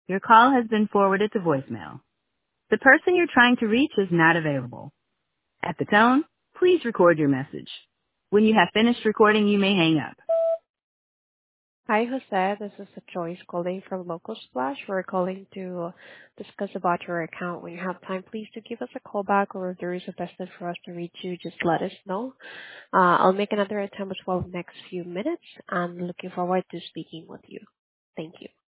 Your call has been forwarded to voicemail. The person you're trying to reach is not available. At the tone, please record your message. When you have finished recording, you may hang up. Hi, Jose. This is Joyce calling from Local Splash. We're calling to discuss about your account. When you have time, please do give us a call back, or if there is a best time for us to reach you, just let us know. I'll make another attempt as well next few minutes. I'm looking forward to speaking with you. Thank you.